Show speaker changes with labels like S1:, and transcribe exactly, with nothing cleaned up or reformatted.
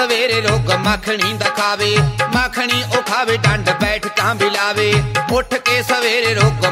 S1: सवेरे रोग मखनी दा खावे, मखनी ओ खावे डंड बैठ कां बिलावे। उठ के सवेरे रोग